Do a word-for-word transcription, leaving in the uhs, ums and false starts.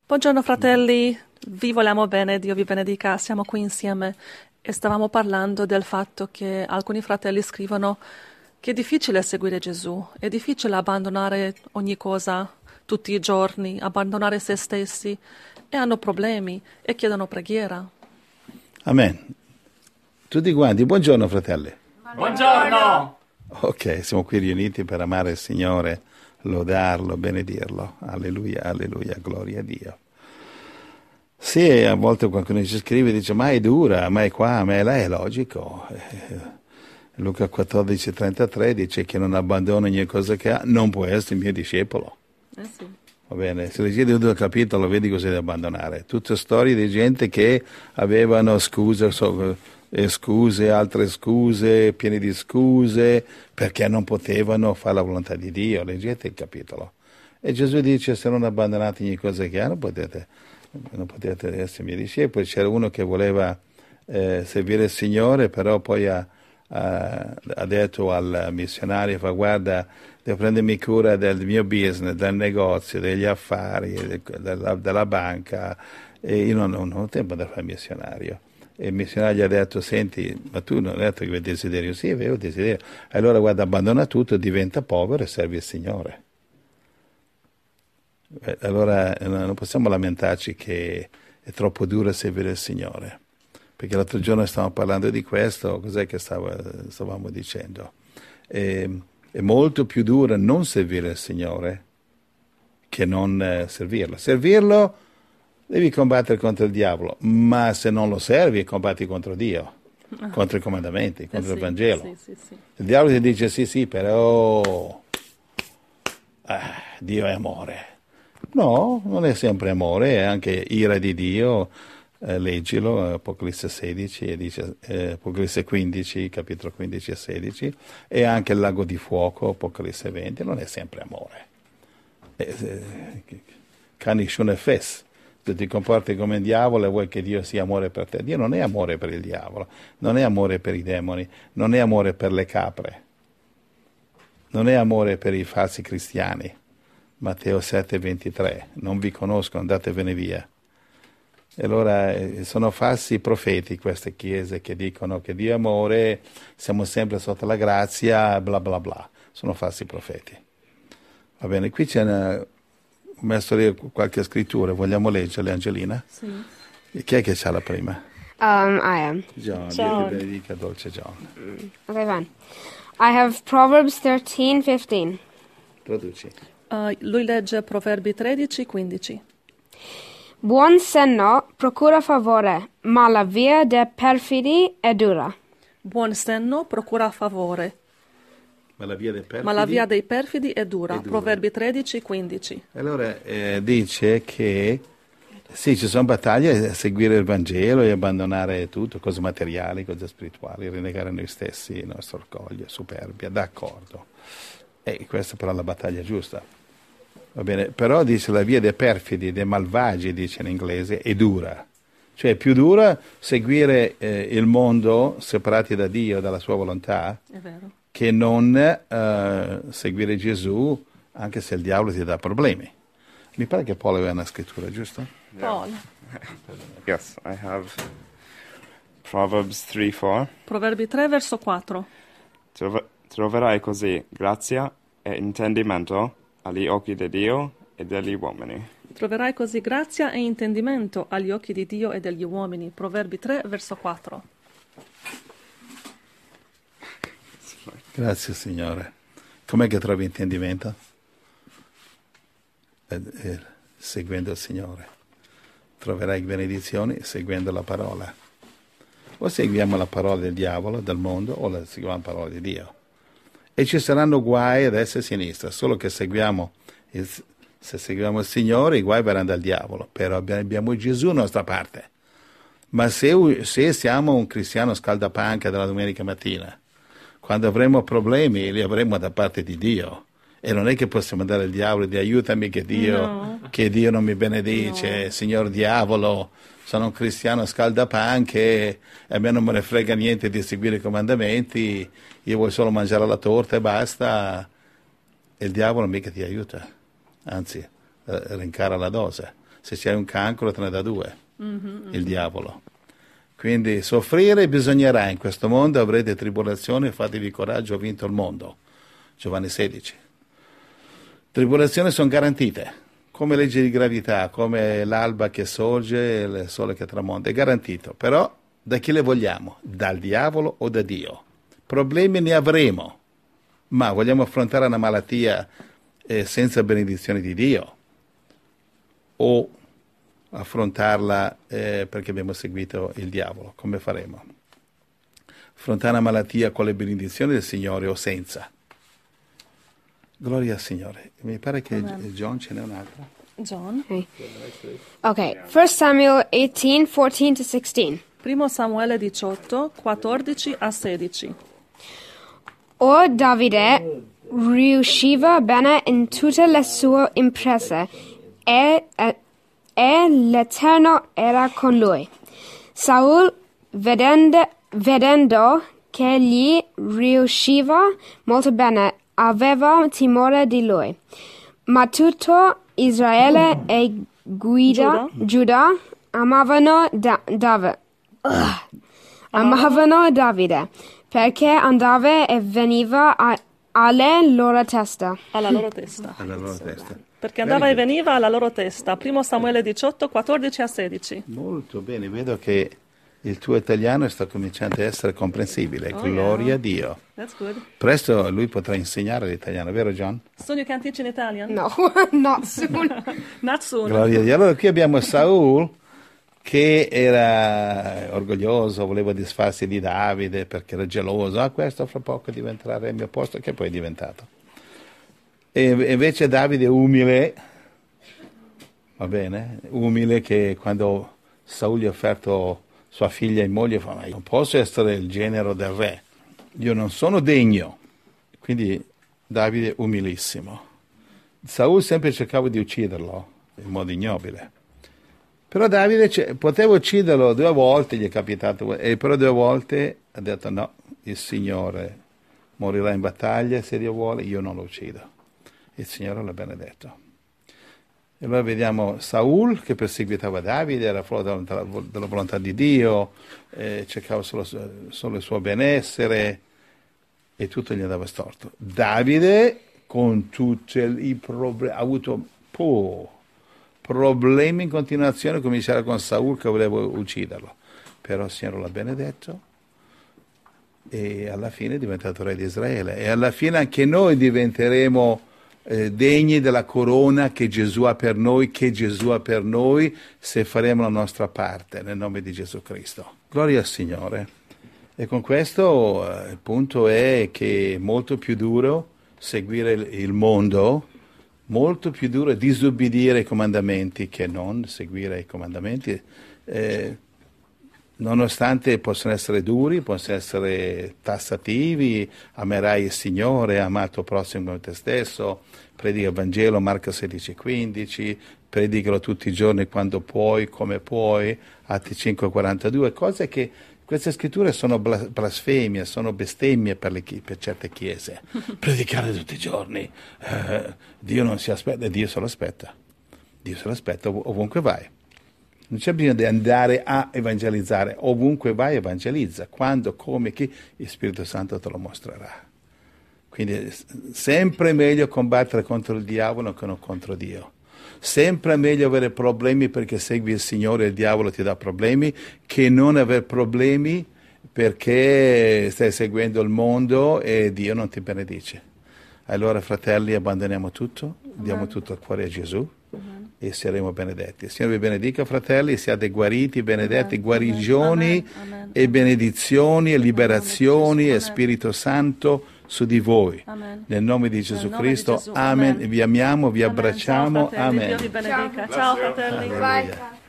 Buongiorno fratelli, vi vogliamo bene, Dio vi benedica, siamo qui insieme e stavamo parlando del fatto che alcuni fratelli scrivono che è difficile seguire Gesù, è difficile abbandonare ogni cosa tutti i giorni, abbandonare se stessi e hanno problemi e chiedono preghiera. Amen. Tutti quanti, buongiorno fratelli. Buongiorno! Ok, siamo qui riuniti per amare il Signore, lodarlo, benedirlo. Alleluia, alleluia, gloria a Dio. Sì, a volte qualcuno ci scrive e dice ma è dura, ma è qua, ma è là, è logico. Luca quattordici trentatré dice che non abbandona ogni cosa che ha, non può essere il mio discepolo. Eh sì. Va bene, se leggi tutto il capitolo vedi cos'è da abbandonare. Tutte storie di gente che avevano scuse, so, eh, scuse, altre scuse, pieni di scuse, perché non potevano fare la volontà di Dio. Leggete il capitolo. E Gesù dice se non abbandonate ogni cosa che ha, non potete, non potete essere miei discepoli. C'era uno che voleva eh, servire il Signore, però poi ha, ha, ha detto al missionario, fa guarda, devo prendermi cura del mio business, del negozio, degli affari, della, della banca, e io non, non ho tempo da fare missionario. E il missionario gli ha detto, senti, ma tu non hai detto che avevi desiderio? Sì, avevo desiderio. Allora guarda, abbandona tutto, diventa povero e servi il Signore. Allora non possiamo lamentarci che è troppo duro servire il Signore, perché l'altro giorno stavamo parlando di questo, cos'è che stavo, stavamo dicendo? E, è molto più duro non servire il Signore che non eh, servirlo. Servirlo devi combattere contro il diavolo, ma se non lo servi combatti contro Dio, ah. contro i comandamenti, contro eh il sì, Vangelo. Sì, sì, sì. Il diavolo ti dice sì, sì, però ah, Dio è amore. No, non è sempre amore, è anche ira di Dio. Eh, leggilo, Apocalisse sedici, e dice, eh, Apocalisse quindici, capitolo quindici e sedici, e anche il lago di fuoco, Apocalisse venti, non è sempre amore. Canishun e fes, se ti comporti come il diavolo e vuoi che Dio sia amore per te. Dio non è amore per il diavolo, non è amore per i demoni, non è amore per le capre, non è amore per i falsi cristiani. Matteo sette ventitré, non vi conosco, andatevene via. E allora eh, sono falsi profeti queste chiese che dicono che Dio è amore, siamo sempre sotto la grazia, bla bla bla. Sono falsi profeti. Va bene, qui c'è una, ho messo lì qualche scrittura, vogliamo leggerle, Angelina? Sì. E chi è che c'ha la prima? Um, I am. John, John. Dio ti benedica, dolce John. Mm. Okay, fine. I have Proverbs thirteen fifteen. Traduci. Uh, lui legge Proverbi tredici quindici. Buon senno procura favore, ma la via dei perfidi è dura. Buon senno procura favore, Ma la via dei perfidi? ma la via dei perfidi è dura. È dura. Proverbi tredici quindici. Allora eh, dice che sì, ci sono battaglie a seguire il Vangelo e abbandonare tutto, cose materiali, cose spirituali, rinnegare noi stessi, il nostro orgoglio, superbia, d'accordo. E questa però è la battaglia giusta. Va bene, però dice la via dei perfidi, dei malvagi, dice in inglese, è dura. Cioè è più dura seguire eh, il mondo separati da Dio, dalla sua volontà, È vero. che non eh, seguire Gesù, anche se il diavolo ti dà problemi. Mi pare che Paolo aveva una scrittura, giusto? Paul. Yes, I have Proverbs three four. Proverbi tre verso quattro. Trova- troverai così grazia e intendimento agli occhi di Dio e degli uomini. Troverai così grazia e intendimento agli occhi di Dio e degli uomini. Proverbi tre verso quattro. Grazie Signore. Com'è che trovi intendimento? Eh, eh, seguendo il Signore. Troverai benedizioni seguendo la parola. O seguiamo la parola del diavolo, del mondo, o la seguiamo la parola di Dio. E ci saranno guai a destra e a sinistra, solo che seguiamo il, se seguiamo il Signore i guai verranno dal diavolo, però abbiamo Gesù alla nostra parte. Ma se, se siamo un cristiano scaldapanca della domenica mattina, quando avremo problemi li avremo da parte di Dio. E non è che possiamo andare al diavolo e dire aiutami che Dio, No. che Dio non mi benedice, No. Signor diavolo, sono un cristiano scaldapanche e a me non me ne frega niente di seguire i comandamenti, io voglio solo mangiare la torta e basta. E il diavolo mica ti aiuta, anzi rincara la dose. Se c'è un cancro te ne dà due, mm-hmm, il diavolo. Quindi soffrire bisognerà in questo mondo, avrete tribolazione, fatevi coraggio, ho vinto il mondo. Giovanni sedici. Tribolazioni sono garantite, come legge di gravità, come l'alba che sorge e il sole che tramonta, è garantito. Però da chi le vogliamo? Dal diavolo o da Dio? Problemi ne avremo, ma vogliamo affrontare una malattia eh, senza benedizione di Dio? O affrontarla eh, perché abbiamo seguito il diavolo? Come faremo? Affrontare una malattia con le benedizioni del Signore o senza? Gloria al Signore. Mi pare che Amen. John ce n'è un'altra. John. Okay. Okay. First Samuel eighteen, fourteen to sixteen. Primo Samuele diciotto, quattordici a sedici. Or Davide riusciva bene in tutte le sue imprese e, e, e l'Eterno era con lui. Saul, vedendo, vedendo che gli riusciva molto bene, aveva timore di lui. Ma tutto Israele e Guida, Giuda, Giuda amavano, da, Dav- uh, amavano Davide, perché andava e veniva a, alle loro testa. Alla loro testa. Alla loro testa. Perché andava e veniva alla loro testa. Primo Samuele diciotto, quattordici a sedici. Molto bene, vedo che il tuo italiano sta cominciando a essere comprensibile. Oh, Gloria yeah. a Dio. That's good. Presto lui potrà insegnare l'italiano, vero John? Soon you can teach in Italian? No, not soon. Not soon. Gloria a Dio. Allora qui abbiamo Saul che era orgoglioso, voleva disfarsi di Davide perché era geloso. Ah, questo fra poco diventerà re al mio posto, che poi è diventato. E invece Davide è umile, va bene, umile, che quando Saul gli ha offerto sua figlia in moglie fa: ma io non posso essere il genero del re, io non sono degno. Quindi Davide umilissimo. Saul sempre cercava di ucciderlo in modo ignobile, però Davide poteva ucciderlo due volte, gli è capitato, e però due volte ha detto: no, il Signore morirà in battaglia, se Dio vuole io non lo uccido. Il Signore l'ha benedetto. E allora vediamo Saul che perseguitava Davide, era fuori dalla, dalla volontà di Dio, eh, cercava solo, solo il suo benessere e tutto gli andava storto. Davide, con tutti i problemi, ha avuto oh, problemi in continuazione, cominciare con Saul che voleva ucciderlo. Però il Signore l'ha benedetto e alla fine è diventato re di Israele. E alla fine anche noi diventeremo Eh, degni della corona che Gesù ha per noi, che Gesù ha per noi, se faremo la nostra parte, nel nome di Gesù Cristo. Gloria al Signore. E con questo eh, il punto è che è molto più duro seguire il, il mondo, molto più duro disobbedire ai comandamenti che non seguire i comandamenti, eh, nonostante possono essere duri, possono essere tassativi. Amerai il Signore, ama il tuo prossimo come te stesso, predica il Vangelo, Marco sedici quindici, predicalo tutti i giorni quando puoi, come puoi, Atti cinque quarantadue, cose che queste scritture sono blasfemie, sono bestemmie per, le, per certe chiese. Predicare tutti i giorni, eh, Dio non si aspetta, Dio se lo aspetta, Dio se lo aspetta ov- ovunque vai. Non c'è bisogno di andare a evangelizzare, ovunque vai evangelizza, quando, come, chi, il Spirito Santo te lo mostrerà. Quindi è sempre meglio combattere contro il diavolo che non contro Dio. Sempre meglio avere problemi perché segui il Signore e il diavolo ti dà problemi, che non avere problemi perché stai seguendo il mondo e Dio non ti benedice. Allora, fratelli, abbandoniamo tutto, diamo tutto il cuore a Gesù. Amen. E saremo benedetti. Il Signore vi benedica, fratelli, siate guariti, benedetti, Amen. Guarigioni Amen. Amen. E benedizioni e liberazioni Amen. E Spirito Santo su di voi. Amen. Nel nome di Gesù nome Cristo. Di Gesù. Amen. Amen. Vi amiamo, vi Amen. Abbracciamo. Ciao, fratelli. Amen. Dio vi benedica. Ciao, Ciao fratelli. Alleluia.